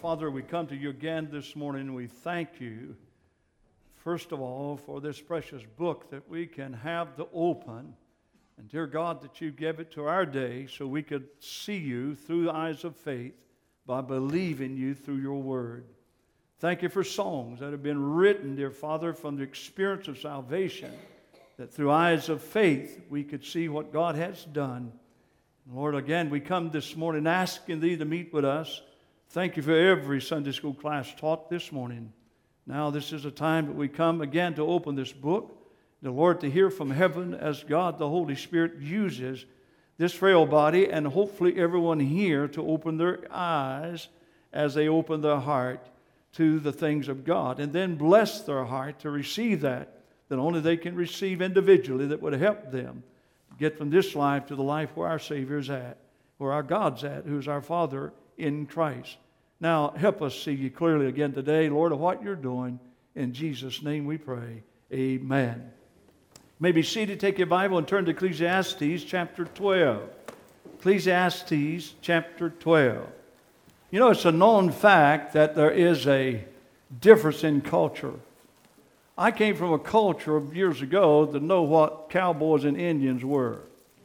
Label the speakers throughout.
Speaker 1: Father, we come to you again this morning and we thank you, first of all, for this precious book that we can have to open. And dear God, that you gave it to our day so we could see you through the eyes of faith by believing you through your word. Thank you for songs that have been written, dear Father, from the experience of salvation, that through eyes of faith we could see what God has done. Lord, again, we come this morning asking Thee to meet with us. Thank you for every Sunday school class taught this morning. Now this is a time that we come again to open this book, the Lord, to hear from heaven as God, the Holy Spirit, uses this frail body and hopefully everyone here to open their eyes as they open their heart to the things of God, and then bless their heart to receive that only they can receive individually, that would help them get from this life to the life where our Savior's at, where our God's at, who's our Father in Christ. Now, help us see you clearly again today, Lord, of what you're doing. In Jesus' name we pray. Amen. You may be seated. Take your Bible and turn to Ecclesiastes chapter 12. Ecclesiastes chapter 12. You know, it's a known fact that there is a difference in culture. I came from a culture of years ago to know what cowboys and Indians were.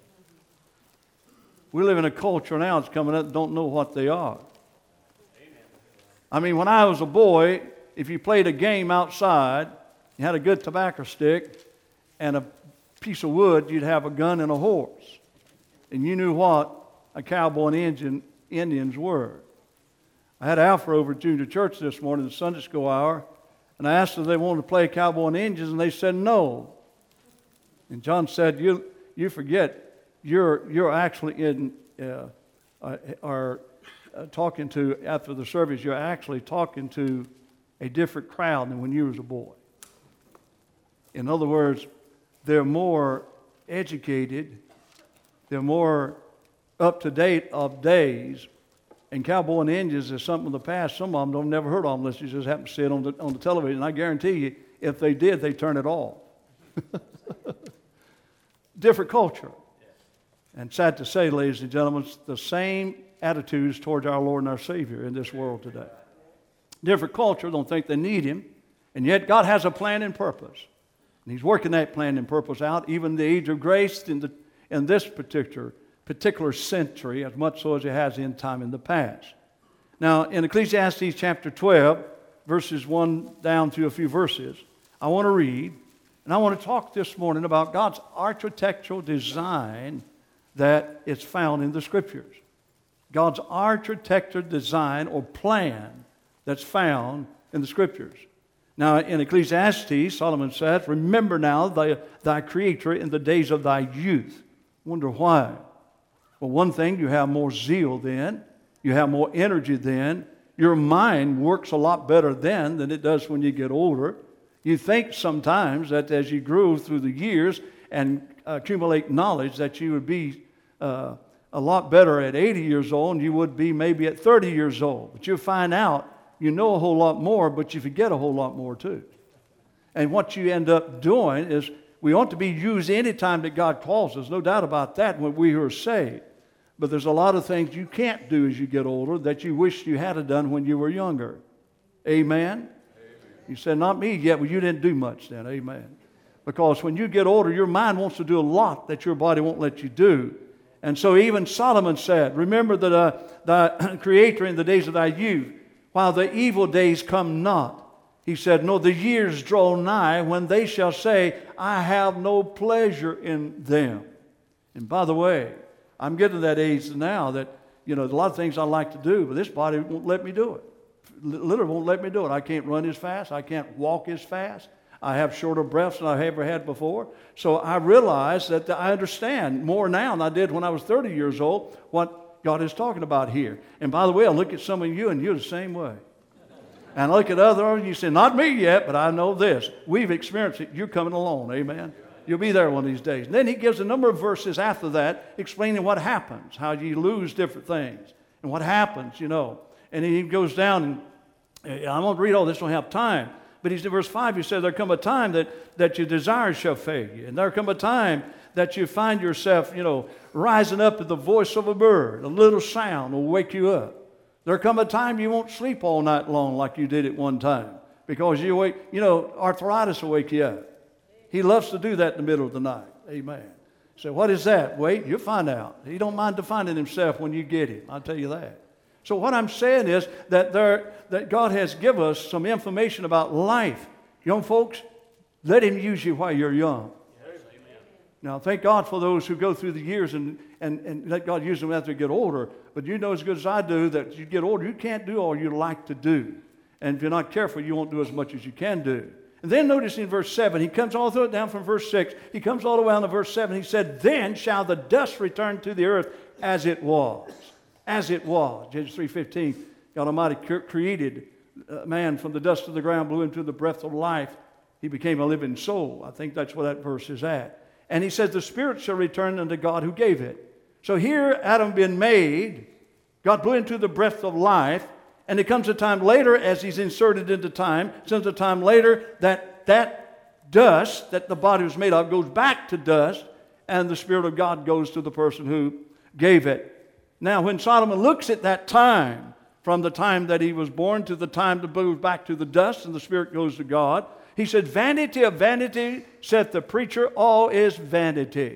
Speaker 1: We live in a culture now that's coming up that don't know what they are. I mean, when I was a boy, if you played a game outside, you had a good tobacco stick and a piece of wood, you'd have a gun and a horse. And you knew what a cowboy and Indians were. I had Alpha over at Junior Church this morning, the Sunday school hour, and I asked if they wanted to play cowboy and Indians, and they said no. And John said, you forget, you're actually talking to, after the service, you're actually talking to a different crowd than when you was a boy. In other words, they're more educated, they're more up-to-date of days, and cowboy and Indians is something of the past. Some of them don't never heard of them unless you just happen to see it on the television. And I guarantee you, if they did, they'd turn it off. Different culture. And sad to say, ladies and gentlemen, it's the same attitudes towards our Lord and our Savior in this world today. Different culture, don't think they need Him, and yet God has a plan and purpose. And He's working that plan and purpose out, even in the age of grace in this particular century, as much so as it has in time in the past. Now, in Ecclesiastes chapter 12, verses 1 down to a few verses, I want to read, and I want to talk this morning about God's architectural design that is found in the Scriptures. God's architectural design or plan that's found in the Scriptures. Now, in Ecclesiastes, Solomon says, "Remember now thy Creator in the days of thy youth." Wonder why? Well, one thing, you have more zeal then. You have more energy then. Your mind works a lot better then than it does when you get older. You think sometimes that as you grow through the years and accumulate knowledge that you would be a lot better at 80 years old than you would be maybe at 30 years old. But you'll find out you know a whole lot more, but you forget a whole lot more too. And what you end up doing is we ought to be used any time that God calls us, no doubt about that, when we are saved. But there's a lot of things you can't do as you get older that you wish you had done when you were younger. Amen? Amen. You said, not me yet. Well, you didn't do much then. Amen. Because when you get older, your mind wants to do a lot that your body won't let you do. And so even Solomon said, "Remember thy Creator in the days of thy youth, while the evil days come not." He said, "No, the years draw nigh when they shall say, I have no pleasure in them." And by the way, I'm getting to that age now that, there's a lot of things I like to do, but this body won't let me do it. Literally won't let me do it. I can't run as fast. I can't walk as fast. I have shorter breaths than I've ever had before. So I realize that I understand more now than I did when I was 30 years old what God is talking about here. And by the way, I look at some of you and you're the same way. And I look at others and you say, not me yet, but I know this. We've experienced it. You're coming along. Amen. You'll be there one of these days. And then he gives a number of verses after that explaining what happens, how you lose different things, and what happens, And he goes down, and I won't read all this, don't have time. But he's in verse 5, he says, "There come a time that your desires shall fail you. And there come a time that you find yourself, rising up at the voice of a bird. A little sound will wake you up. There come a time you won't sleep all night long like you did at one time because you wake, arthritis will wake you up. He loves to do that in the middle of the night. Amen. So what is that? Wait, you'll find out. He don't mind defining himself when you get him. I'll tell you that. So what I'm saying is that God has given us some information about life. Young folks, let him use you while you're young. Now, thank God for those who go through the years and let God use them as they get older. But you know as good as I do that as you get older, you can't do all you like to do. And if you're not careful, you won't do as much as you can do. And then notice in verse 7, he comes all through it down from verse 6. He comes all the way down to verse 7. He said, then shall the dust return to the earth as it was. As it was. Genesis 3:15, God Almighty created man from the dust of the ground, blew into the breath of life. He became a living soul. I think that's where that verse is at. And he says, the spirit shall return unto God who gave it. So here, Adam been made, God blew into the breath of life, and it comes a time later, as he's inserted into time, comes a time later that dust that the body was made of goes back to dust, and the Spirit of God goes to the person who gave it. Now, when Solomon looks at that time, from the time that he was born to the time to move back to the dust, and the Spirit goes to God, he said, vanity of vanity, saith the preacher, all is vanity.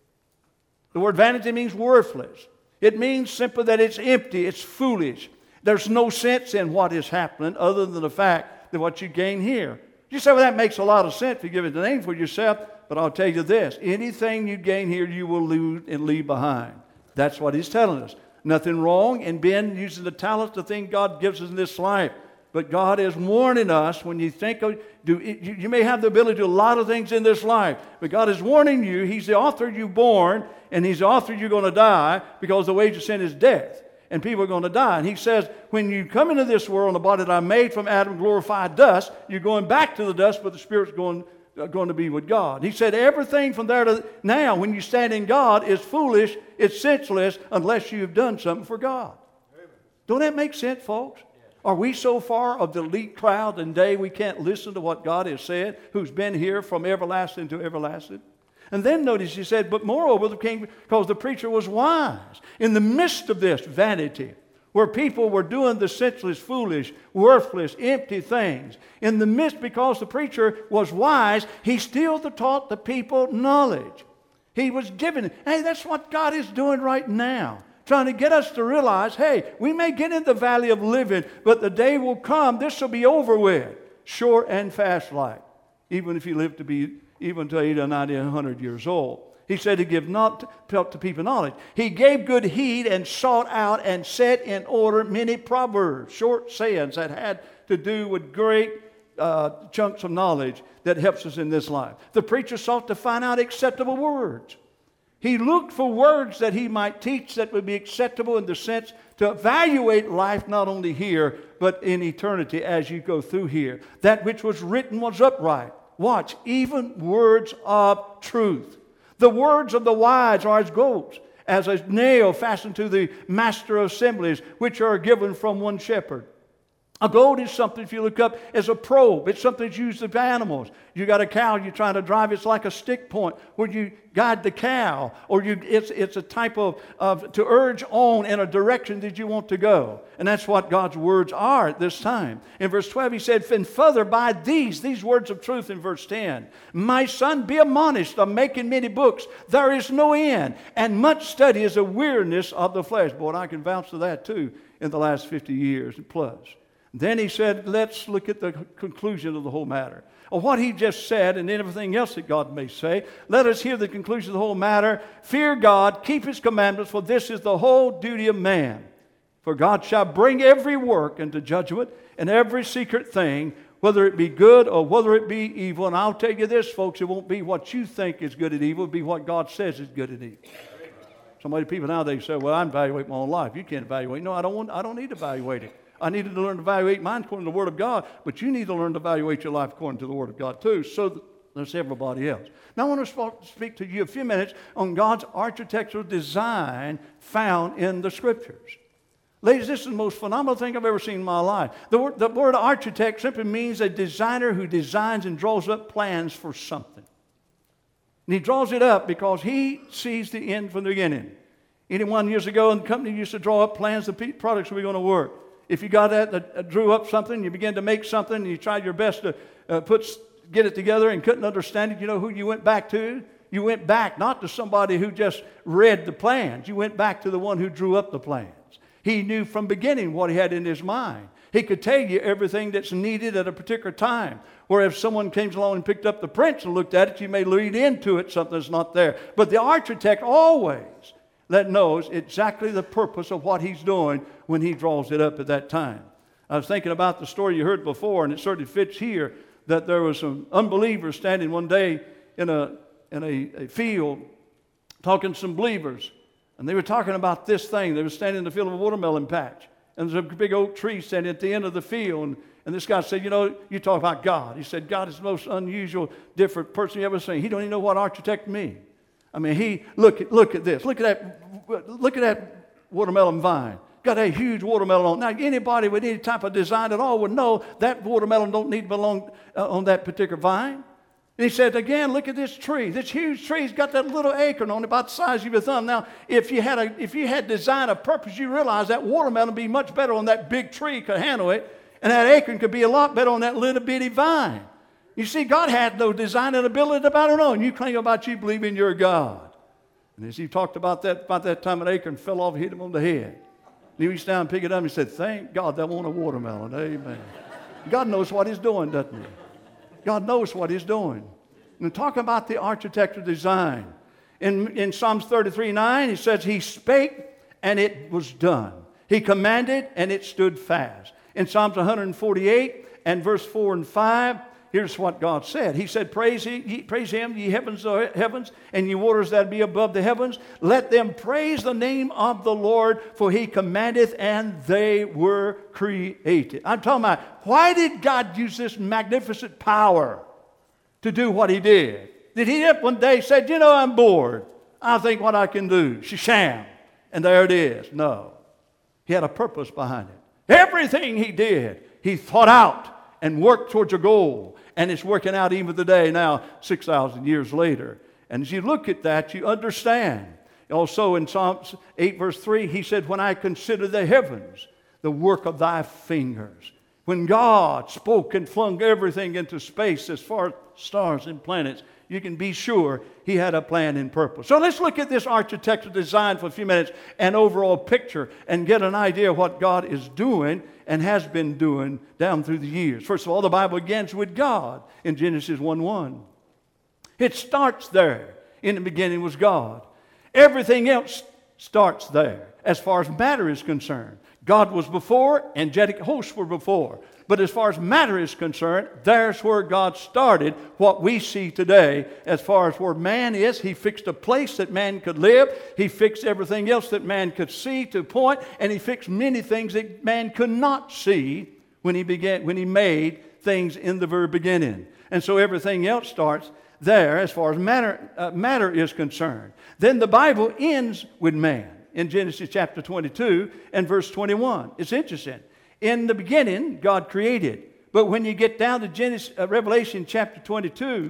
Speaker 1: The word vanity means worthless. It means simply that it's empty, it's foolish. There's no sense in what is happening other than the fact that what you gain here. You say, well, that makes a lot of sense if you give it the name for yourself, but I'll tell you this, anything you gain here, you will lose and leave behind. That's what he's telling us. Nothing wrong in being using the talents, the thing God gives us in this life. But God is warning us when you think of, you may have the ability to do a lot of things in this life, but God is warning you. He's the author you born, and He's the author you're going to die, because the wage of sin is death, and people are going to die. And He says, when you come into this world, the body that I made from Adam, glorified dust, you're going back to the dust, but the Spirit's going to be with God. He said everything from there to now, when you stand in God, is foolish, it's senseless, unless you've done something for God. Amen. Don't that make sense, folks? Are we so far of the elite crowd and day we can't listen to what God has said, who's been here from everlasting to everlasting? And then notice he said, but moreover, the king, because the preacher was wise. In the midst of this vanity, where people were doing the senseless, foolish, worthless, empty things, in the midst, because the preacher was wise, he still taught the people knowledge. He was giving, hey, that's what God is doing right now. Trying to get us to realize, hey, we may get in the valley of living, but the day will come, this will be over with. Short and fast like. Even if you live to be even to 80 or 90 or 100 years old. He said to give not to people knowledge. He gave good heed and sought out and set in order many proverbs, short sayings that had to do with great chunks of knowledge that helps us in this life. The preacher sought to find out acceptable words. He looked for words that he might teach that would be acceptable in the sense to evaluate life not only here, but in eternity as you go through here. That which was written was upright. Watch, even words of truth. The words of the wise are as gold, as a nail fastened to the master of assemblies, which are given from one shepherd. A goad is something, if you look up, as a probe. It's something that's used of animals. You got a cow you're trying to drive. It's like a stick point where you guide the cow. Or it's a type of to urge on in a direction that you want to go. And that's what God's words are at this time. In verse 12 he said, and further by these words of truth in verse 10. My son, be admonished of making many books. There is no end. And much study is a weariness of the flesh. Boy, and I can vouch to that too in the last 50 years plus. Then he said, let's look at the conclusion of the whole matter. Of what he just said and everything else that God may say, let us hear the conclusion of the whole matter. Fear God, keep His commandments, for this is the whole duty of man. For God shall bring every work into judgment and every secret thing, whether it be good or whether it be evil. And I'll tell you this, folks, it won't be what you think is good and evil. It'll be what God says is good and evil. So many people nowadays say, well, I evaluate my own life. You can't evaluate. No, I don't need to evaluate it. I needed to learn to evaluate mine according to the Word of God, but you need to learn to evaluate your life according to the Word of God too, so there's everybody else. Now I want to speak to you a few minutes on God's architectural design found in the Scriptures. Ladies, this is the most phenomenal thing I've ever seen in my life. The word architect simply means a designer who designs and draws up plans for something. And he draws it up because he sees the end from the beginning. Anyone years ago in the company used to draw up plans of products that were going to work. If you got that, drew up something, you began to make something, and you tried your best to get it together and couldn't understand it, you know who you went back to? You went back not to somebody who just read the plans. You went back to the one who drew up the plans. He knew from beginning what he had in his mind. He could tell you everything that's needed at a particular time. Where if someone came along and picked up the prints and looked at it, you may read into it something that's not there. But the architect always knows exactly the purpose of what he's doing when he draws it up at that time. I was thinking about the story you heard before, and it certainly fits here, that there was some unbelievers standing one day in a field talking to some believers. And they were talking about this thing. They were standing in the field of a watermelon patch. And there's a big oak tree standing at the end of the field. And this guy said, you know, you talk about God. He said, God is the most unusual, different person you ever seen. He don't even know what architect means. I mean, look at this. Look at that watermelon vine. Got a huge watermelon on. Now, anybody with any type of design at all would know that watermelon don't need to belong on that particular vine. And he said, again, look at this tree. This huge tree's got that little acorn on it about the size of your thumb. Now, if you had design of purpose, you realize that watermelon would be much better on that big tree, could handle it, and that acorn could be a lot better on that little bitty vine. You see, God had no design and ability about it all, and you claim about you believe in your God. And as he talked about that time an acorn fell off and hit him on the head. And he reached down and picked it up and he said, thank God that wasn't a watermelon. Amen. God knows what he's doing, doesn't he? God knows what he's doing. And talking about the architecture design. In Psalms 33:9, he says, he spake and it was done. He commanded and it stood fast. In Psalms 148 and verse 4 and 5, here's what God said. He said, praise him, ye heavens, and ye waters that be above the heavens. Let them praise the name of the Lord, for he commandeth, and they were created. I'm talking about, why did God use this magnificent power to do what he did? Did he up one day said, you know, I'm bored. I think what I can do. Shazam. And there it is. No. He had a purpose behind it. Everything he did, he thought out and worked towards a goal. And it's working out even today now, 6,000 years later. And as you look at that, you understand. Also in Psalms 8 verse 3, he said, when I consider the heavens, the work of thy fingers. When God spoke and flung everything into space as far as stars and planets, you can be sure he had a plan and purpose. So let's look at this architectural design for a few minutes, an overall picture, and get an idea of what God is doing and has been doing down through the years. First of all, the Bible begins with God in Genesis 1:1. It starts there. In the beginning was God. Everything else starts there as far as matter is concerned. God was before, angelic hosts were before. But as far as matter is concerned, there's where God started what we see today. As far as where man is, he fixed a place that man could live. He fixed everything else that man could see to a point, and he fixed many things that man could not see when he made things in the very beginning. And so everything else starts there as far as matter is concerned. Then the Bible ends with man in Genesis chapter 22 and verse 21. It's interesting. In the beginning, God created. But when you get down to Revelation chapter 22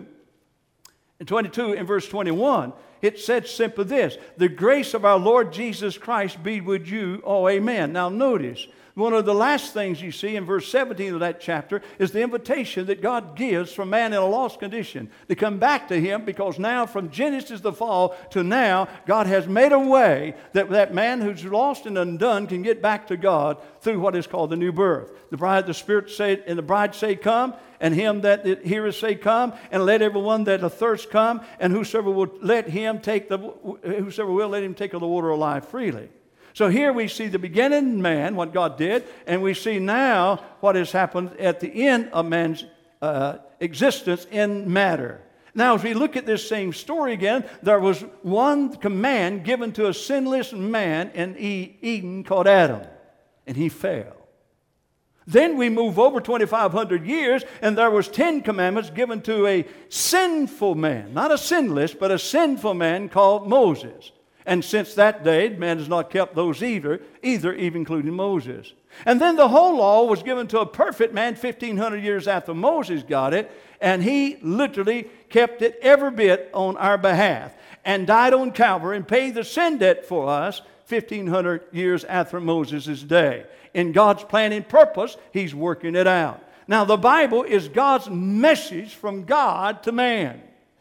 Speaker 1: and verse 21, it said simply this: the grace of our Lord Jesus Christ be with you. Oh, amen. Now notice, one of the last things you see in verse 17 of that chapter is the invitation that God gives for man in a lost condition to come back to him, because now from Genesis the fall to now, God has made a way that man who's lost and undone can get back to God through what is called the new birth. The Spirit said, and the bride say, come, and him that heareth say, come, and let everyone that athirst come, and whosoever will let him take of the water of life freely. So here we see the beginning man, what God did, and we see now what has happened at the end of man's existence in matter. Now, as we look at this same story again, there was one command given to a sinless man in Eden called Adam, and he fell. Then we move over 2,500 years, and there was 10 commandments given to a sinful man, not a sinless, but a sinful man called Moses. And since that day, man has not kept those either, even including Moses. And then the whole law was given to a perfect man 1,500 years after Moses got it, and he literally kept it every bit on our behalf and died on Calvary and paid the sin debt for us 1,500 years after Moses' day. In God's plan and purpose, He's working it out. Now, the Bible is God's message from God to man.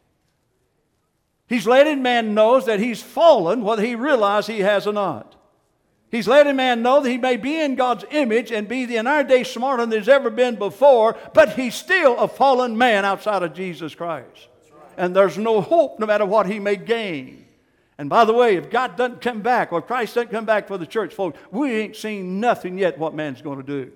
Speaker 1: He's letting man know that he's fallen, whether he realizes he has or not. He's letting man know that he may be in God's image and be in our day smarter than there's ever been before, but he's still a fallen man outside of Jesus Christ. Right. And there's no hope no matter what he may gain. And by the way, if God doesn't come back, or Christ doesn't come back for the church, folks, we ain't seen nothing yet what man's going to do.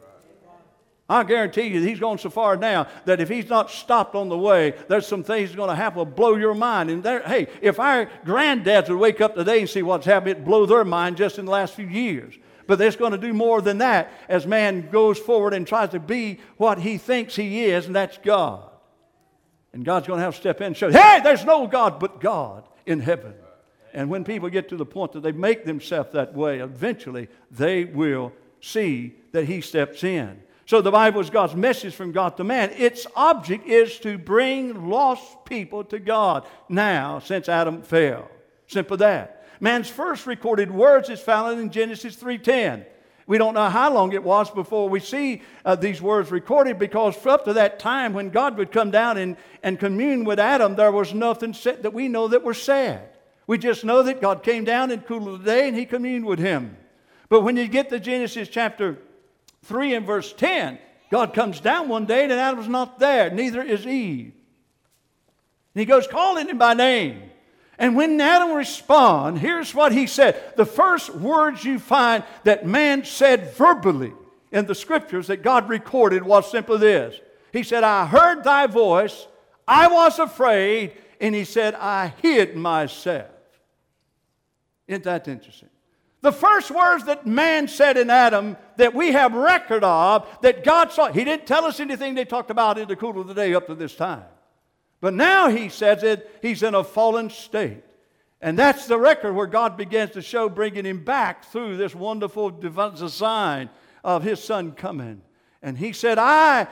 Speaker 1: I guarantee you He's gone so far now that if He's not stopped on the way, there's some things going to happen that will blow your mind. And hey, if our granddads would wake up today and see what's happened, it'd blow their mind just in the last few years. But it's going to do more than that as man goes forward and tries to be what he thinks he is, and that's God. And God's going to have to step in and show, hey, there's no God but God in heaven. And when people get to the point that they make themselves that way, eventually they will see that He steps in. So the Bible is God's message from God to man. Its object is to bring lost people to God now, since Adam fell. Simple that. Man's first recorded words is found in Genesis 3:10. We don't know how long it was before we see these words recorded, because up to that time when God would come down and commune with Adam, there was nothing said that we know that were said. We just know that God came down in the cool of the day and He communed with him. But when you get to Genesis chapter 3 and verse 10, God comes down one day and Adam's not there, neither is Eve. And He goes calling him by name. And when Adam responds, here's what he said. The first words you find that man said verbally in the Scriptures that God recorded was simply this. He said, I heard thy voice, I was afraid, and He said, I hid myself. Isn't that interesting? The first words that man said in Adam that we have record of, that God saw, He didn't tell us anything they talked about in the cool of the day up to this time. But now He says it, he's in a fallen state. And that's the record where God begins to show bringing him back through this wonderful design of His Son coming. And He said, I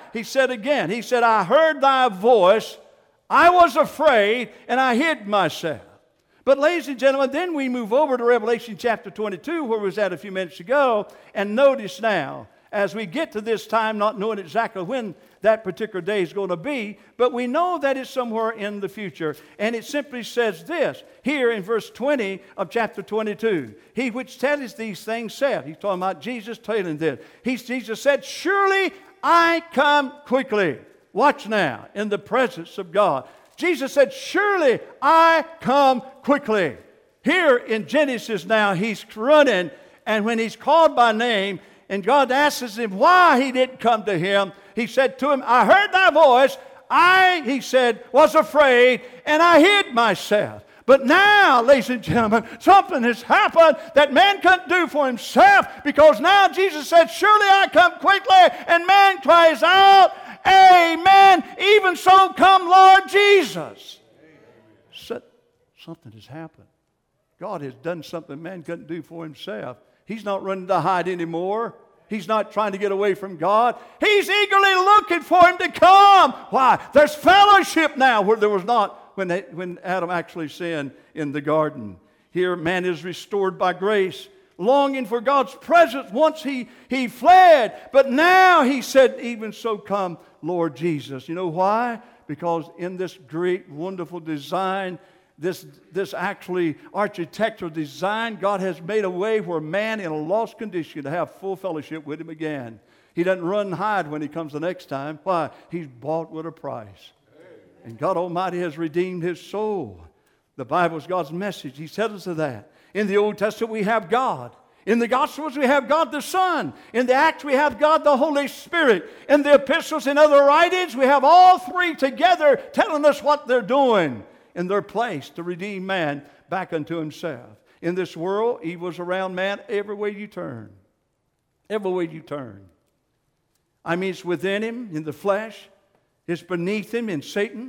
Speaker 1: heard thy voice, I was afraid, and I hid myself. But ladies and gentlemen, then we move over to Revelation chapter 22, where we was at a few minutes ago, and notice now, as we get to this time, not knowing exactly when that particular day is going to be, but we know that it's somewhere in the future, and it simply says this, here in verse 20 of chapter 22, He which telleth these things said, He's talking about Jesus telling this, Jesus said, surely I come quickly. Watch now, in the presence of God. Jesus said, surely I come quickly. Here in Genesis now, He's running, and when He's called by name, and God asks him why He didn't come to him, He said to him, I heard thy voice, He said, was afraid, and I hid myself. But now, ladies and gentlemen, something has happened that man couldn't do for himself, because now Jesus said, surely I come quickly, and man cries out, amen, even so come Lord Jesus. Something has happened. God has done something man couldn't do for himself. He's not running to hide anymore. He's not trying to get away from God. He's eagerly looking for Him to come. Why? There's fellowship now where there was not when Adam actually sinned in the garden. Here man is restored by grace, longing for God's presence. Once he fled, but now He said, even so come Lord Jesus. You know why? Because in this great, wonderful design, this actually architectural design, God has made a way where man in a lost condition to have full fellowship with Him again. He doesn't run and hide when He comes the next time. Why? He's bought with a price. And God Almighty has redeemed His soul. The Bible is God's message. He tells us of that. In the Old Testament we have God. In the Gospels we have God the Son. In the Acts we have God the Holy Spirit. In the epistles and other writings we have all three together telling us what they're doing in their place to redeem man back unto Himself. In this world, evil's around man every way you turn. Every way you turn. I mean, it's within him, in the flesh. It's beneath him, in Satan.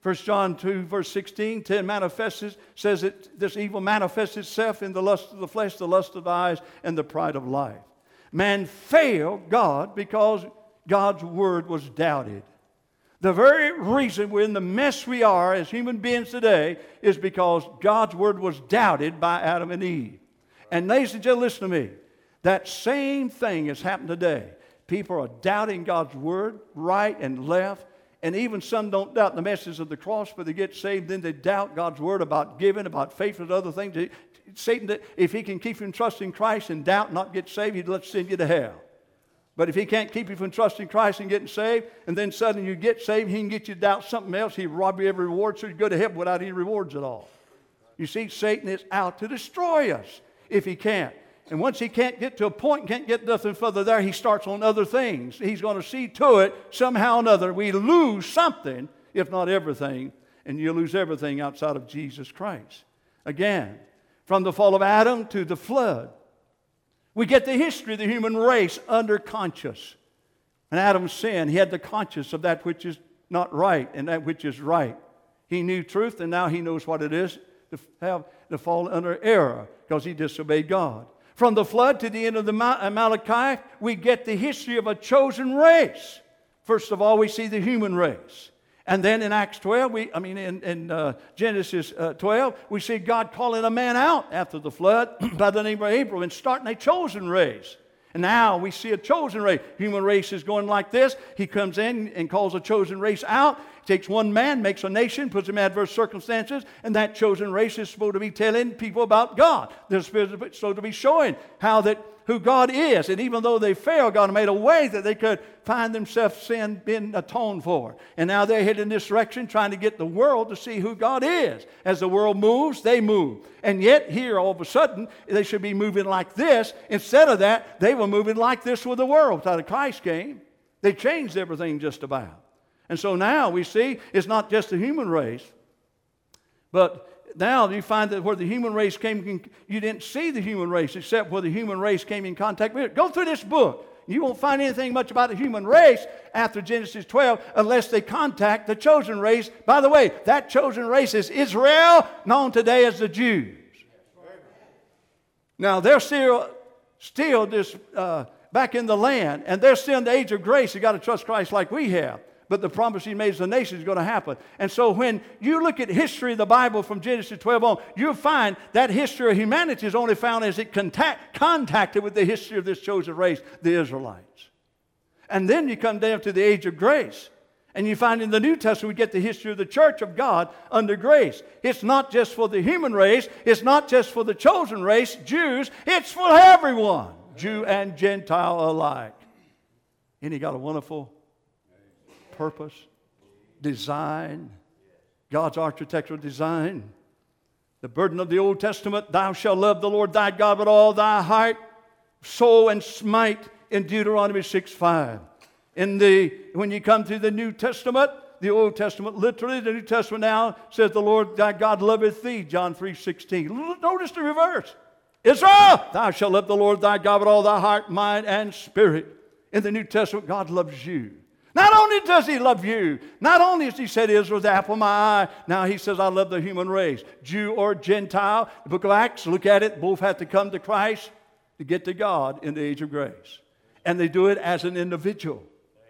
Speaker 1: 1 John 2, verse 16, says that this evil manifests itself in the lust of the flesh, the lust of the eyes, and the pride of life. Man failed God because God's word was doubted. The very reason we're in the mess we are as human beings today is because God's word was doubted by Adam and Eve. And ladies and gentlemen, listen to me. That same thing has happened today. People are doubting God's word right and left. And even some don't doubt the message of the cross, but they get saved. Then they doubt God's word about giving, about faith, and other things. Satan, if he can keep you from trusting Christ and doubt and not get saved, he'd let sin you to hell. But if he can't keep you from trusting Christ and getting saved, and then suddenly you get saved, he can get you to doubt something else. He'll rob you of every reward, so you go to heaven without any rewards at all. You see, Satan is out to destroy us if he can't. And once he can't get to a point, can't get nothing further there, he starts on other things. He's going to see to it, somehow or another, we lose something, if not everything, and you lose everything outside of Jesus Christ. Again, from the fall of Adam to the flood, we get the history of the human race under conscience. When Adam sinned, he had the conscience of that which is not right and that which is right. He knew truth, and now he knows what it is to fall under error because he disobeyed God. From the flood to the end of the Malachi, we get the history of a chosen race. First of all, we see the human race. And then in Acts 12, in Genesis 12, we see God calling a man out after the flood by the name of Abram and starting a chosen race. And now we see a chosen race. Human race is going like this. He comes in and calls a chosen race out. Takes one man, makes a nation, puts him in adverse circumstances, and that chosen race is supposed to be telling people about God. They're supposed to be showing who God is. And even though they failed, God made a way that they could find themselves sin being atoned for. And now they're heading in this direction, trying to get the world to see who God is. As the world moves, they move. And yet here, all of a sudden, they should be moving like this. Instead of that, they were moving like this with the world. Until Christ came, they changed everything just about. And so now we see it's not just the human race, but now you find that where the human race came, you didn't see the human race except where the human race came in contact with it. Go through this book. You won't find anything much about the human race after Genesis 12 unless they contact the chosen race. By the way, that chosen race is Israel, known today as the Jews. Now, they're still this back in the land, and they're still in the age of grace. You've got to trust Christ like we have. But the promise he made to the nation is going to happen. And so when you look at history of the Bible from Genesis 12 on, you'll find that history of humanity is only found as it contacted with the history of this chosen race, the Israelites. And then you come down to the age of grace. And you find in the New Testament we get the history of the church of God under grace. It's not just for the human race. It's not just for the chosen race, Jews. It's for everyone, Jew and Gentile alike. And he got a wonderful purpose, design, God's architectural design. The burden of the Old Testament, thou shalt love the Lord thy God with all thy heart, soul, and might, in Deuteronomy 6:5. When you come to the New Testament, the Old Testament, literally, the New Testament now says the Lord thy God loveth thee, John 3:16. Notice the reverse. Israel, thou shalt love the Lord thy God with all thy heart, mind, and spirit. In the New Testament, God loves you. Not only does he love you, not only has he said Israel is the apple of my eye, now he says I love the human race, Jew or Gentile. The book of Acts, look at it, both have to come to Christ to get to God in the age of grace. And they do it as an individual.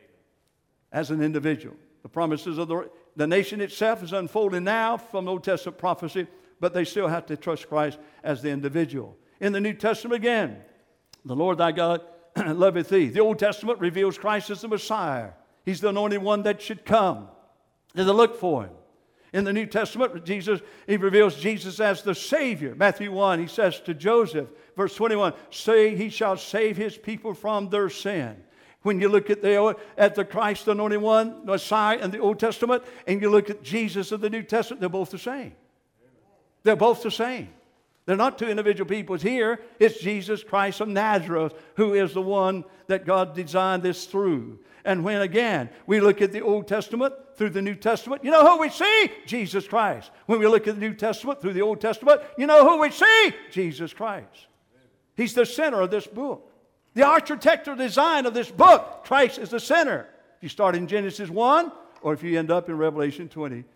Speaker 1: As an individual. The promises of the nation itself is unfolding now from Old Testament prophecy, but they still have to trust Christ as the individual. In the New Testament again, the Lord thy God loveth thee. The Old Testament reveals Christ as the Messiah. He's the anointed one that should come. They look for him. In the New Testament, he reveals Jesus as the Savior. Matthew 1, he says to Joseph, verse 21, say he shall save his people from their sin. When you look at the Christ, the anointed one, Messiah in the Old Testament, and you look at Jesus in the New Testament, they're both the same. They're both the same. They're not two individual peoples here. It's Jesus Christ of Nazareth who is the one that God designed this through. And when, again, we look at the Old Testament through the New Testament, you know who we see? Jesus Christ. When we look at the New Testament through the Old Testament, you know who we see? Jesus Christ. He's the center of this book. The architectural design of this book, Christ is the center. If you start in Genesis 1, or if you end up in Revelation 20,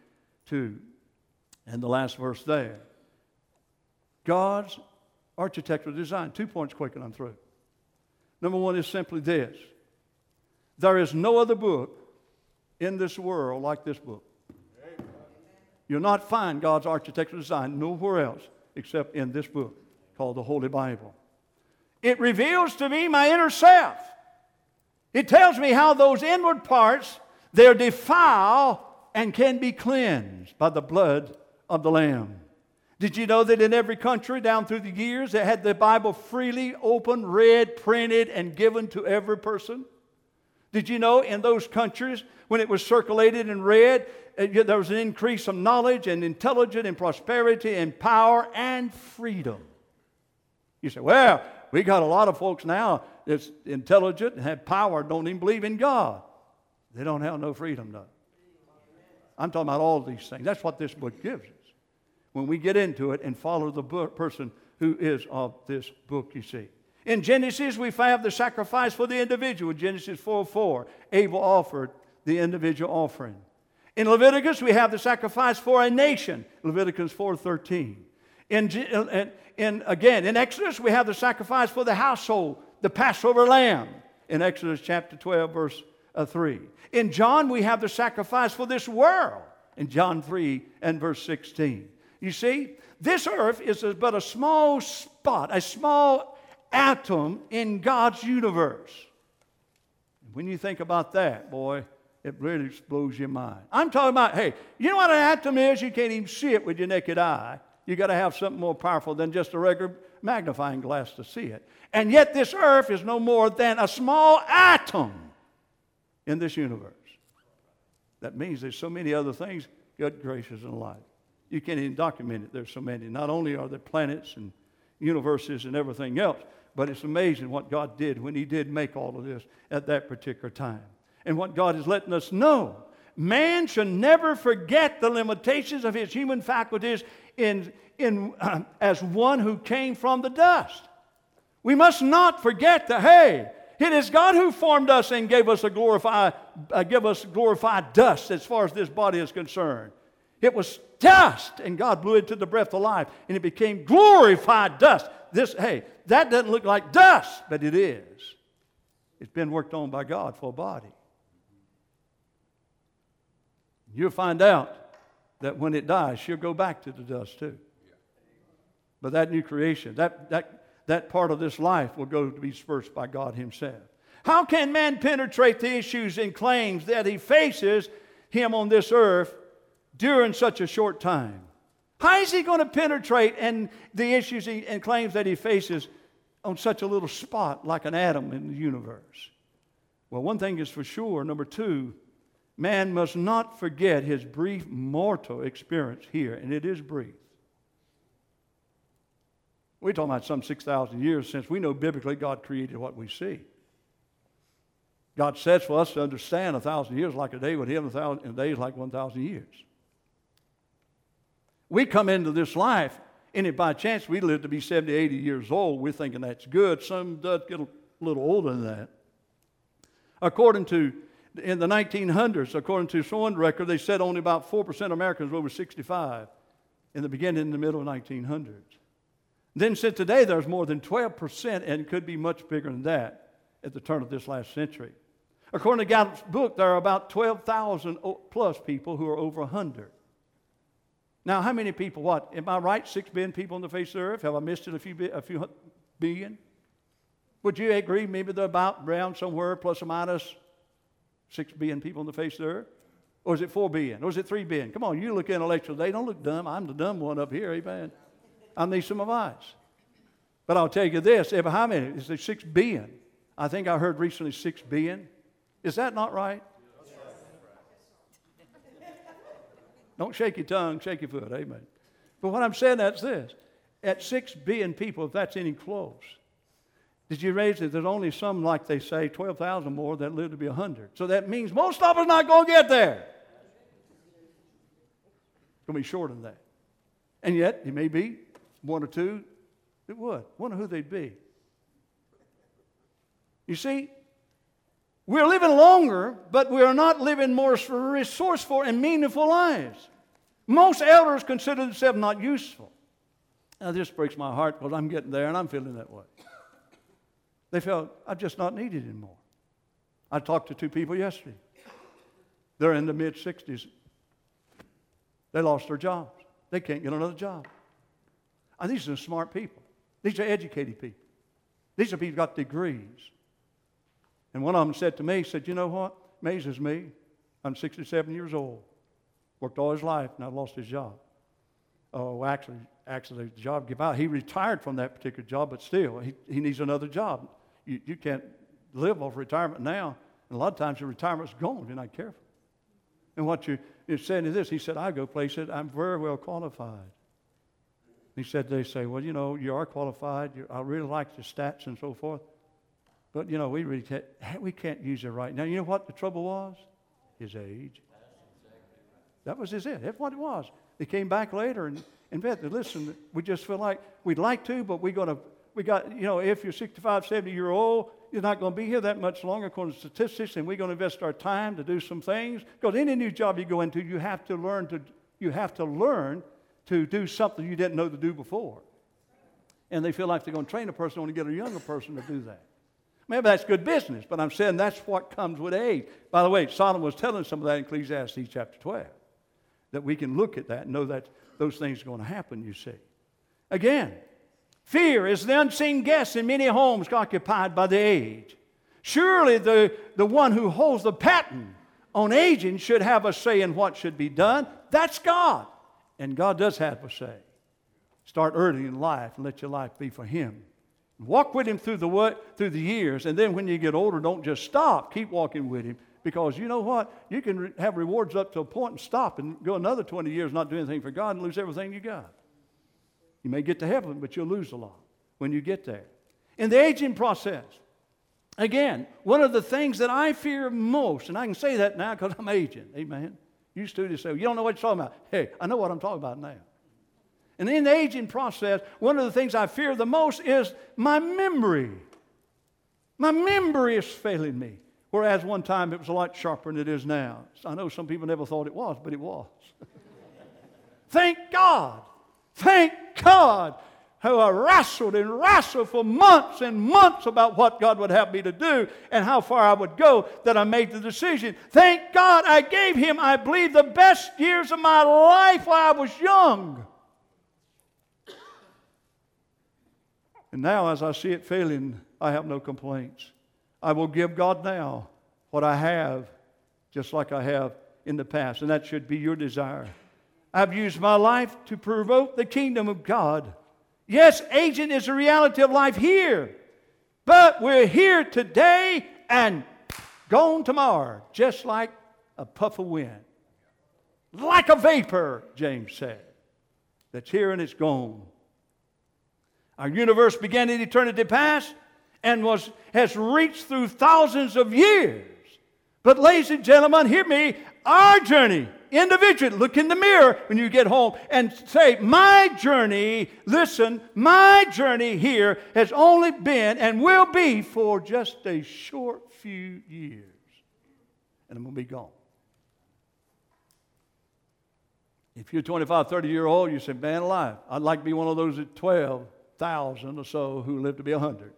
Speaker 1: 2 and the last verse there. God's architectural design. 2 points quick and I'm through. Number one is simply this. There is no other book in this world like this book. You'll not find God's architectural design nowhere else except in this book called the Holy Bible. It reveals to me my inner self. It tells me how those inward parts, they're defiled and can be cleansed by the blood of the Lamb. Did you know that in every country down through the years they had the Bible freely opened, read, printed, and given to every person? Did you know in those countries when it was circulated and read, there was an increase of knowledge and intelligence and prosperity and power and freedom? You say, well, we got a lot of folks now that's intelligent and have power, don't even believe in God. They don't have no freedom, though. I'm talking about all these things. That's what this book gives us. When we get into it and follow the person who is of this book, you see. In Genesis, we have the sacrifice for the individual. Genesis 4:4, Abel offered the individual offering. In Leviticus, we have the sacrifice for a nation. Leviticus 4:13. In Exodus, we have the sacrifice for the household, the Passover lamb. In Exodus chapter 12, verse 3. In John, we have the sacrifice for this world. In John 3 and verse 16. You see, this earth is but a small spot, a small atom in God's universe. When you think about that, boy, it really blows your mind. I'm talking about, hey, you know what an atom is? You can't even see it with your naked eye. You got to have something more powerful than just a regular magnifying glass to see it. And yet this earth is no more than a small atom in this universe. That means there's so many other things, good gracious, in life. You can't even document it. There's so many. Not only are there planets and universes and everything else, but it's amazing what God did when He did make all of this at that particular time. And what God is letting us know. Man should never forget the limitations of his human faculties as one who came from the dust. We must not forget that, hey, it is God who formed us and gave us glorified dust as far as this body is concerned. It was dust, and God blew it to the breath of life, and it became glorified dust. That doesn't look like dust, but it is. It's been worked on by God for a body. You'll find out that when it dies, she'll go back to the dust too. But that new creation, that part of this life will go to be dispersed by God Himself. How can man penetrate the issues and claims that he faces him on this earth during such a short time? How is he going to penetrate and the issues and claims that he faces on such a little spot like an atom in the universe? Well, one thing is for sure. Number two, man must not forget his brief mortal experience here, and it is brief. We're talking about some 6,000 years since we know biblically God created what we see. God says for us to understand 1,000 years like a day with Him, 1,000 days like 1,000 years. We come into this life, and if by chance we live to be 70, 80 years old, we're thinking that's good. Some does get a little older than that. In the 1900s, according to one record, they said only about 4% of Americans were over 65 in the beginning and the middle of the 1900s. Then since today, there's more than 12%, and could be much bigger than that at the turn of this last century. According to Gallup's book, there are about 12,000 plus people who are over 100. Now, how many people, what? Am I right? 6 billion people on the face of the earth? Have I missed it a few billion? Would you agree maybe they're about around somewhere plus or minus 6 billion people on the face of the earth? Or is it 4 billion? Or is it 3 billion? Come on, you look intellectual today. Don't look dumb. I'm the dumb one up here, amen. I need some advice. But I'll tell you this, how many? Is there 6 billion? I think I heard recently 6 billion. Is that not right? Don't shake your tongue, shake your foot, amen. But what I'm saying that's this. At 6 billion people, if that's any close, did you raise it? There's only some, like they say, 12,000 more that live to be 100. So that means most of us not going to get there. It's going to be shorter than that. And yet, it may be 1 or 2 that would. Wonder who they'd be. You see, we're living longer, but we are not living more resourceful and meaningful lives. Most elders consider themselves not useful. Now, this breaks my heart because I'm getting there and I'm feeling that way. They felt, I'm just not needed anymore. I talked to 2 people yesterday. They're in the mid-60s. They lost their jobs. They can't get another job. And these are smart people. These are educated people. These are people who got degrees. And one of them said to me, he said, you know what amazes me? I'm 67 years old. Worked all his life, and I lost his job. Oh, actually, the job gave out. He retired from that particular job, but still, he needs another job. You can't live off retirement now. And a lot of times your retirement's gone if you're not careful. And what you're saying is this. He said, I go places, I'm very well qualified. He said, they say, well, you know, you are qualified. I really like the stats and so forth. But, you know, we can't use it right now. You know what the trouble was? His age. That was his it. That's what it was. They came back later and said, listen, we just feel like we'd like to, but we got, you know, if you're 65, 70 years old, you're not going to be here that much longer according to statistics, and we're going to invest our time to do some things. Because any new job you go into, you have to learn to do something you didn't know to do before. And they feel like they're going to train a person, want to get a younger person to do that. Maybe that's good business, but I'm saying that's what comes with age. By the way, Solomon was telling some of that in Ecclesiastes chapter 12, that we can look at that and know that those things are going to happen, you see. Again, fear is the unseen guest in many homes occupied by the aged. Surely the one who holds the patent on aging should have a say in what should be done. That's God. And God does have a say. Start early in life and let your life be for Him. Walk with Him through the years, and then when you get older, don't just stop. Keep walking with Him, because you know what? You can have rewards up to a point and stop and go another 20 years not doing anything for God and lose everything you got. You may get to heaven, but you'll lose a lot when you get there. In the aging process, again, one of the things that I fear most, and I can say that now because I'm aging, amen. You students say, you don't know what you're talking about. Hey, I know what I'm talking about now. And in the aging process, one of the things I fear the most is my memory. My memory is failing me. Whereas one time it was a lot sharper than it is now. I know some people never thought it was, but it was. Thank God. Thank God. How I wrestled for months and months about what God would have me to do and how far I would go, that I made the decision. Thank God I gave Him, I believe, the best years of my life while I was young. And now, as I see it failing, I have no complaints. I will give God now what I have, just like I have in the past. And that should be your desire. I've used my life to promote the kingdom of God. Yes, aging is a reality of life here. But we're here today and gone tomorrow, just like a puff of wind. Like a vapor, James said, that's here and it's gone. Our universe began in eternity past and has reached through thousands of years. But ladies and gentlemen, hear me, our journey, individually, look in the mirror when you get home and say, my journey, listen, my journey here has only been and will be for just a short few years. And I'm going to be gone. If you're 25, 30-year-old, you say, man alive, I'd like to be one of those at 12,000 or so who live to be 100.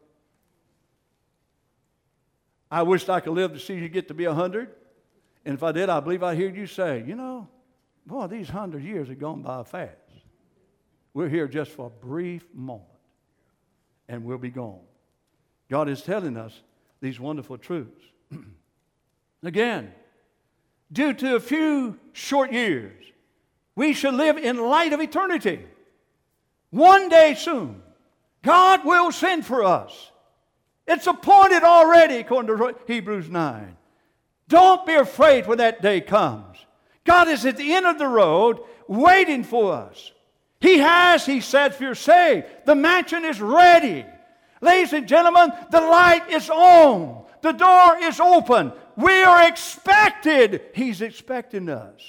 Speaker 1: I wished I could live to see you get to be 100. And if I did, I believe I hear you say, you know, boy, these 100 years have gone by fast. We're here just for a brief moment, and we'll be gone. God is telling us these wonderful truths. Again, due to a few short years, we should live in light of eternity. One day soon, God will send for us. It's appointed already, according to Hebrews 9. Don't be afraid when that day comes. God is at the end of the road waiting for us. He said, if you're saved, the mansion is ready. Ladies and gentlemen, the light is on. The door is open. We are expected. He's expecting us.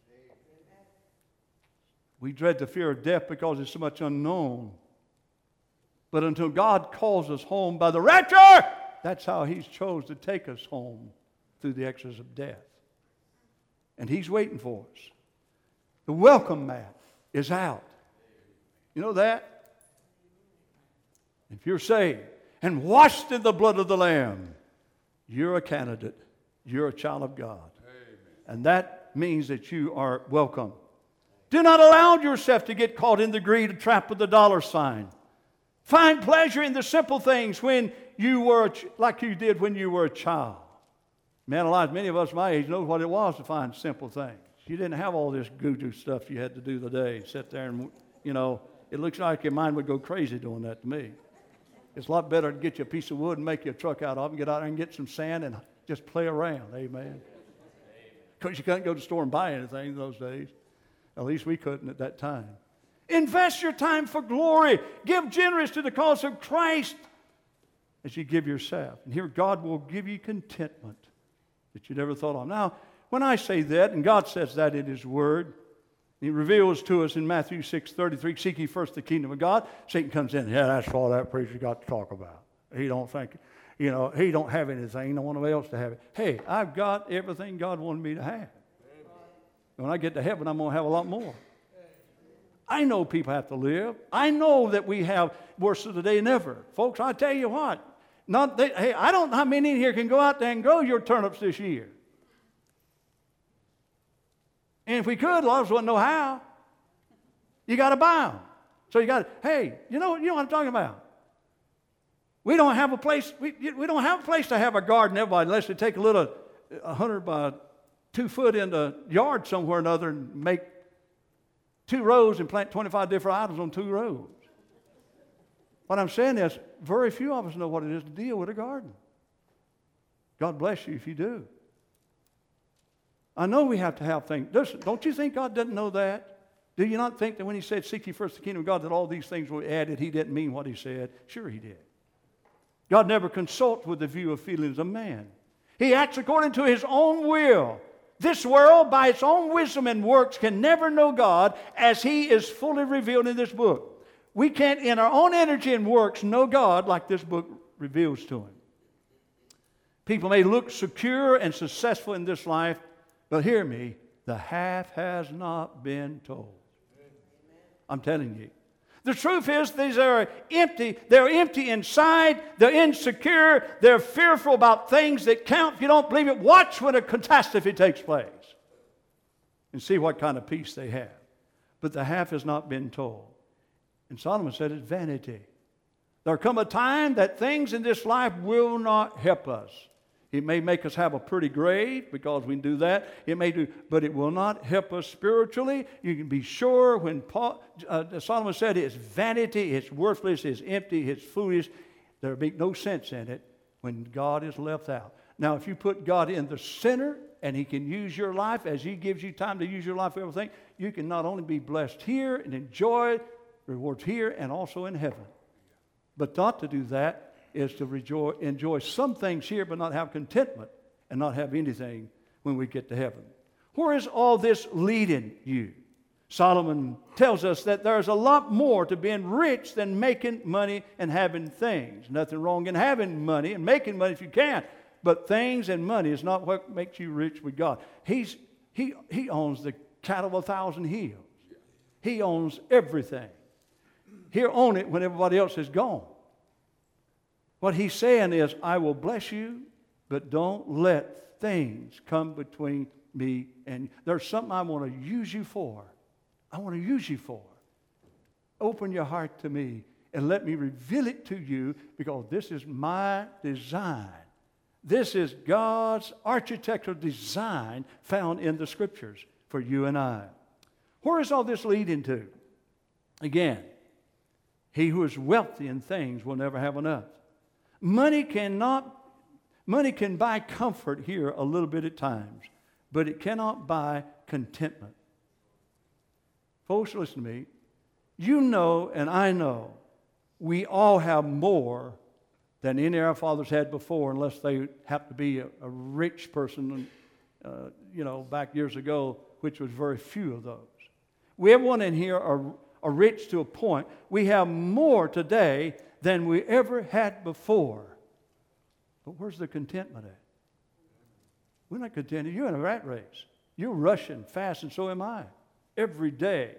Speaker 1: We dread the fear of death because it's so much unknown. But until God calls us home by the rapture, that's how He's chose to take us home, through the exodus of death. And He's waiting for us. The welcome mat is out. You know that? If you're saved and washed in the blood of the Lamb, you're a candidate. You're a child of God. Amen. And that means that you are welcome. Do not allow yourself to get caught in the greed trap of the dollar sign. Find pleasure in the simple things when you were like you did when you were a child. Man alive, many of us my age know what it was to find simple things. You didn't have all this goo stuff you had to do today. Sit there and, it looks like your mind would go crazy doing that to me. It's a lot better to get you a piece of wood and make you a truck out of it and get out there and get some sand and just play around. Amen. Because you couldn't go to the store and buy anything in those days. At least we couldn't at that time. Invest your time for glory. Give generous to the cause of Christ as you give yourself. And here God will give you contentment that you never thought of. Now, when I say that, and God says that in His Word, He reveals to us in Matthew 6:33, seek ye first the kingdom of God. Satan comes in, that's all that preacher got to talk about. He don't think, he don't have anything. No one else to have it. Hey, I've got everything God wanted me to have. When I get to heaven, I'm going to have a lot more. I know people have to live. I know that we have worse of the day than ever. Folks, I tell you what, I don't know how many in here can go out there and grow your turnips this year. And if we could, a lot of us wouldn't know how. You got to buy them. So you got to, you know what I'm talking about. We don't have a place, we don't have a place to have a garden, everybody, unless they take a little 100 by 2 foot in the yard somewhere or another and make 2 rows and plant 25 different items on 2 rows. What I'm saying is, very few of us know what it is to deal with a garden. God bless you if you do. I know we have to have things. Listen, don't you think God doesn't know that? Do you not think that when He said, seek ye first the kingdom of God, that all these things were added? He didn't mean what He said. Sure He did. God never consults with the view of feelings of man. He acts according to His own will. This world, by its own wisdom and works, can never know God as He is fully revealed in this book. We can't, in our own energy and works, know God like this book reveals to Him. People may look secure and successful in this life, but hear me, the half has not been told. I'm telling you. The truth is, these are empty. They're empty inside. They're insecure. They're fearful about things that count. If you don't believe it, watch when a catastrophe takes place and see what kind of peace they have. But the half has not been told. And Solomon said it's vanity. There'll come a time that things in this life will not help us. It may make us have a pretty grave because we can do that. It may do, but it will not help us spiritually. You can be sure when Solomon said it's vanity, it's worthless, it's empty, it's foolish. There'll be no sense in it when God is left out. Now, if you put God in the center and He can use your life as He gives you time to use your life for everything, you can not only be blessed here and enjoy rewards here and also in heaven. But not to do that is to enjoy some things here but not have contentment and not have anything when we get to heaven. Where is all this leading you? Solomon tells us that there's a lot more to being rich than making money and having things. Nothing wrong in having money and making money if you can, but things and money is not what makes you rich with God. He owns the cattle of 1,000 hills. He owns everything. He'll own it when everybody else is gone. What He's saying is, I will bless you, but don't let things come between me and you. There's something I want to use you for. I want to use you for. Open your heart to me and let me reveal it to you because this is my design. This is God's architectural design found in the Scriptures for you and I. Where is all this leading to? Again, he who is wealthy in things will never have enough. Money can buy comfort here a little bit at times, but it cannot buy contentment. Folks, listen to me. You know and I know we all have more than any of our fathers had before, unless they happen to be a rich person, back years ago, which was very few of those. We everyone in here are rich to a point. We have more today than we ever had before. But where's the contentment at? We're not contented. You're in a rat race. You're rushing fast, and so am I. every day.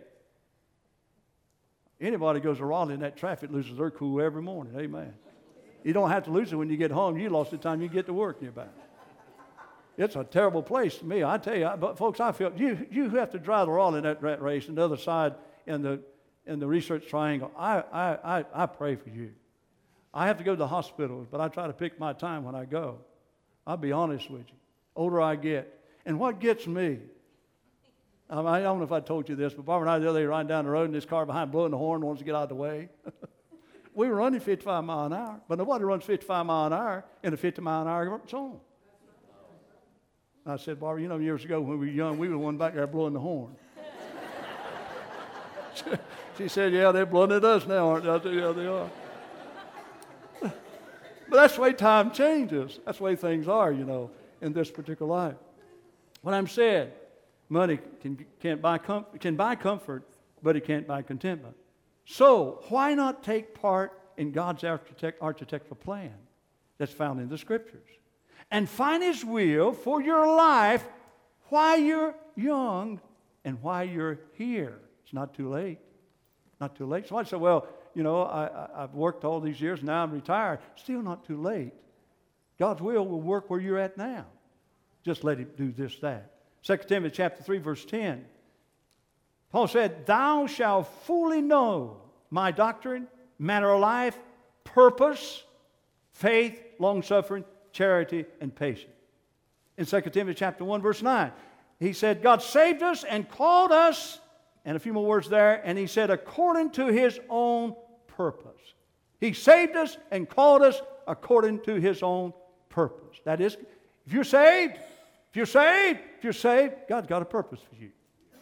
Speaker 1: Anybody goes to Raleigh in that traffic loses their cool every morning. Amen. You don't have to lose it when you get home. You lost the time you get to work and you're back. It's a terrible place to me. I tell you, but folks, I feel you have to drive the Raleigh in that rat race and the other side in the Research Triangle. I pray for you. I have to go to the hospitals, but I try to pick my time when I go. I'll be honest with you. Older I get. And what gets me, I don't know if I told you this, but Barbara and I the other day riding down the road and this car behind blowing the horn wants to get out of the way. We were running 55 miles an hour, but nobody runs 55 miles an hour in a 50 mile an hour zone. I said, Barbara, you know, years ago when we were young, we were the one back there blowing the horn. She said, yeah, they're blowing at us now, aren't they? I said, yeah, they are. But that's the way time changes. That's the way things are, you know, in this particular life. What I'm saying, money can buy comfort, but it can't buy contentment. So why not take part in God's architectural plan that's found in the Scriptures and find His will for your life while you're young and while you're here? It's not too late. Not too late. Somebody said, well, you know, I've worked all these years, now I'm retired. Still not too late. God's will work where you're at now. Just let Him do this, that. 2 Timothy chapter 3, verse 10. Paul said, thou shalt fully know my doctrine, manner of life, purpose, faith, long-suffering, charity, and patience. In 2 Timothy chapter 1, verse 9, he said, God saved us and called us, and a few more words there, and he said, according to His own purpose. He saved us and called us according to His own purpose. That is, if you're saved, God's got a purpose for you.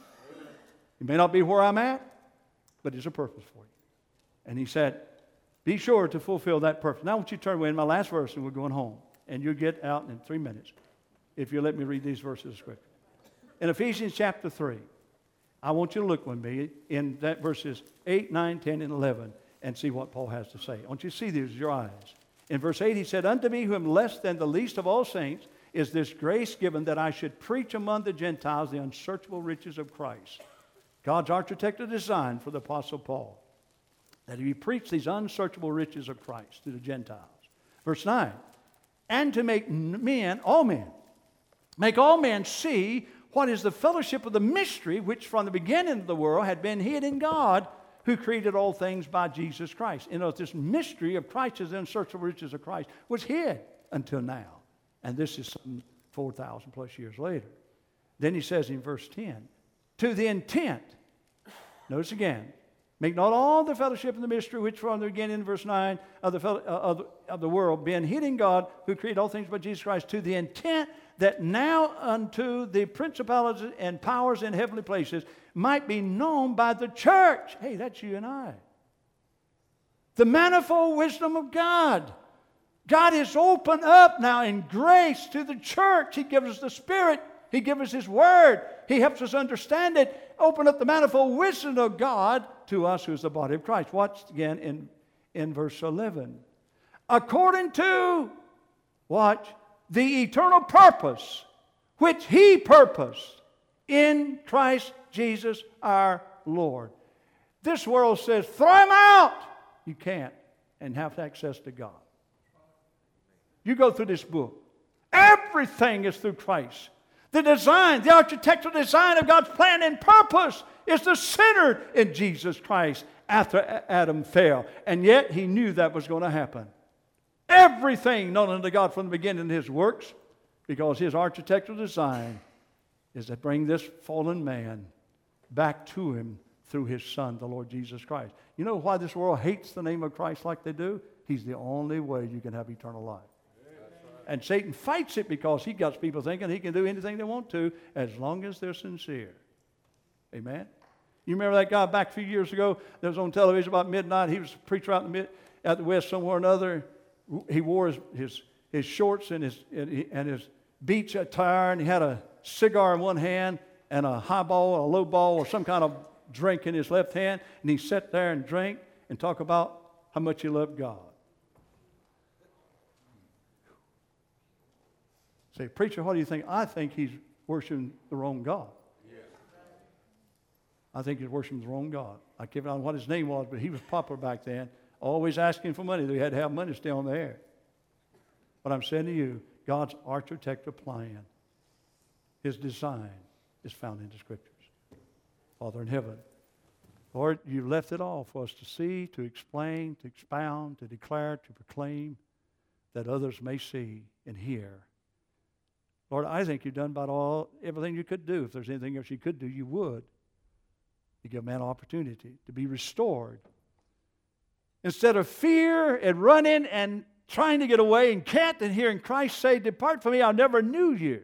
Speaker 1: It may not be where I'm at, but there's a purpose for you. And he said, be sure to fulfill that purpose. Now I want you to turn away in my last verse and we're going home. And you'll get out in 3 minutes if you let me read these verses of Scripture. In Ephesians chapter 3, I want you to look with me in that verses 8, 9, 10, and 11 and see what Paul has to say. I want you to see these with your eyes. In verse 8 he said, unto me who am less than the least of all saints is this grace given that I should preach among the Gentiles the unsearchable riches of Christ. God's architectural design for the Apostle Paul, that he preached these unsearchable riches of Christ to the Gentiles. Verse 9, and to make all men see what is the fellowship of the mystery which from the beginning of the world had been hid in God, who created all things by Jesus Christ. You know, this mystery of Christ, the unsearchable riches of Christ, was hid until now. And this is some 4,000 plus years later. Then he says in verse 10, to the intent, notice again, make not all the fellowship of the mystery which from the beginning in verse 9 of the world being hid in God, who created all things by Jesus Christ, to the intent that now unto the principalities and powers in heavenly places might be known by the church. Hey, that's you and I. The manifold wisdom of God. God is opened up now in grace to the church. He gives us the Spirit. He gives us His Word. He helps us understand it. Open up the manifold wisdom of God to us who is the body of Christ. Watch again in verse 11. According to, watch, the eternal purpose which He purposed in Christ Jesus our Lord. This world says, throw Him out. You can't and have access to God. You go through this book. Everything is through Christ. The design, the architectural design of God's plan and purpose is the center in Jesus Christ after Adam fell. And yet He knew that was going to happen. Everything known unto God from the beginning of His works, because His architectural design is to bring this fallen man back to Him through His Son, the Lord Jesus Christ. You know why this world hates the name of Christ like they do? He's the only way you can have eternal life. And Satan fights it because he got people thinking he can do anything they want to as long as they're sincere. Amen? You remember that guy back a few years ago that was on television about midnight? He was a preacher out at the West somewhere or another. He wore his shorts and his beach attire, and he had a cigar in one hand and a highball, a low ball, or some kind of drink in his left hand. And he sat there and drank and talked about how much he loved God. Say, preacher, what do you think? I think he's worshiping the wrong God. Yeah. I think he's worshiping the wrong God. I can't remember what his name was, but he was popular back then. Always asking for money. They had to have money to stay on the air. But I'm saying to you, God's architectural plan, his design, is found in the Scriptures. Father in heaven, Lord, you left it all for us to see, to explain, to expound, to declare, to proclaim, that others may see and hear. Lord, I think you've done about everything you could do. If there's anything else you could do, you would. You give man opportunity to be restored. Instead of fear and running and trying to get away and can't, and hearing Christ say, "Depart from me, I never knew you,"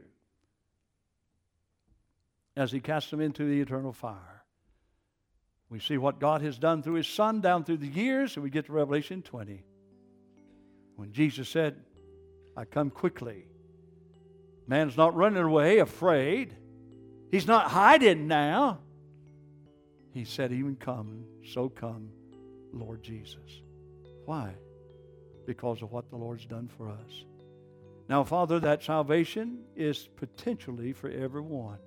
Speaker 1: as he casts them into the eternal fire. We see what God has done through his Son down through the years, and we get to Revelation 20. When Jesus said, "I come quickly." Man's not running away afraid. He's not hiding now. He said, "Even come, so come, Lord Jesus." Why? Because of what the Lord's done for us. Now, Father, that salvation is potentially for everyone.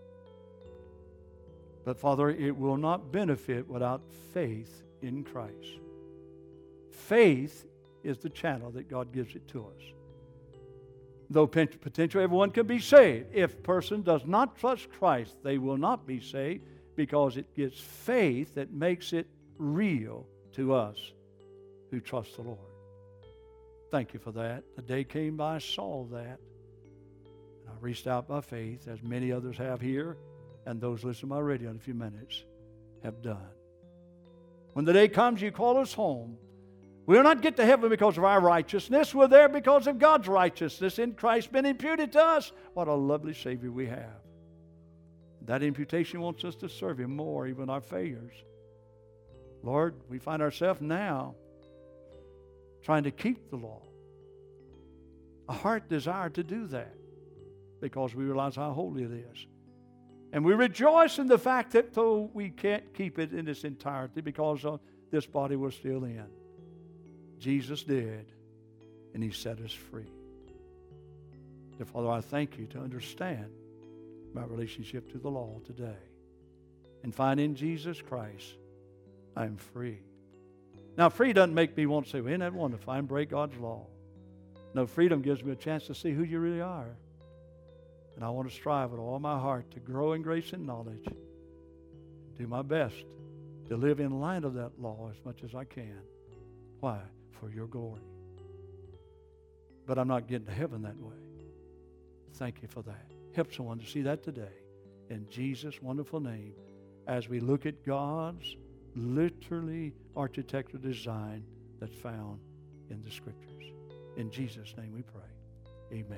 Speaker 1: But, Father, it will not benefit without faith in Christ. Faith is the channel that God gives it to us. Though potentially everyone can be saved, if a person does not trust Christ, they will not be saved, because it gives faith that makes it real to us who trust the Lord. Thank you for that. The day came by, I saw that. And I reached out by faith, as many others have here, and those listening to my radio in a few minutes have done. When the day comes, you call us home. We'll not get to heaven because of our righteousness. We're there because of God's righteousness in Christ been imputed to us. What a lovely Savior we have. That imputation wants us to serve him more, even our failures. Lord, we find ourselves now trying to keep the law. A heart desire to do that because we realize how holy it is. And we rejoice in the fact that though we can't keep it in its entirety because of this body we're still in, Jesus did, and he set us free. Dear Father, I thank you to understand my relationship to the law today, and find in Jesus Christ I am free. Now, free doesn't make me want to say, "Well, isn't that wonderful? I can break God's law." No, freedom gives me a chance to see who you really are. And I want to strive with all my heart to grow in grace and knowledge, do my best to live in line of that law as much as I can. Why? For your glory. But I'm not getting to heaven that way. Thank you for that. Help someone to see that today. In Jesus' wonderful name, as we look at God's literally architectural design that's found in the Scriptures. In Jesus' name we pray. Amen.